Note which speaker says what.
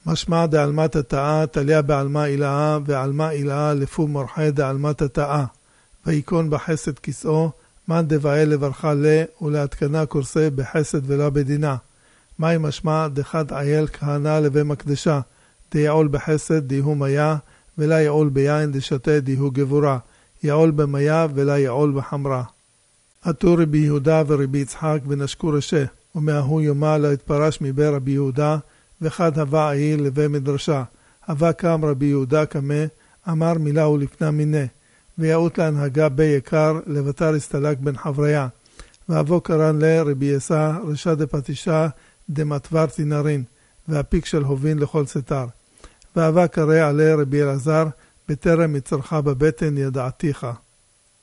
Speaker 1: משמע דעלמת התאה תליה בעלמה אילאה, ועלמה אילאה לפו מורחה דעלמת התאה. ויקון בחסד כסאו, מן דבעי לברכה לה, ולהתקנה קורסה בחסד ולא בדינה. מהי משמע דחד עייל כהנה לבי מקדשה, דיעול בחסד דיהו מיה, ולא יעול ביין דשתה דיהו גבורה, יעול במיה ולא יעול בחמרה. עטו רבי יהודה ורבי יצחק ונשקו רשה, ומאהו יומה לא התפרש מבי רבי יהודה, וחד הווה העיל לבי מדרשה. הווה קם רבי יהודה קמה, אמר מילה ולפנה מיני, ויעוט להנהגה בי יקר, לבטר הסתלק בן חבריה. ואבו קרן לרבי יסע, רשע דפתישה, דמתבר תינרין, והפיק של הובין לכל סתר. ואהבה קרא עלי רבי אלעזר, בטרם יצרחה בבטן ידעתיך.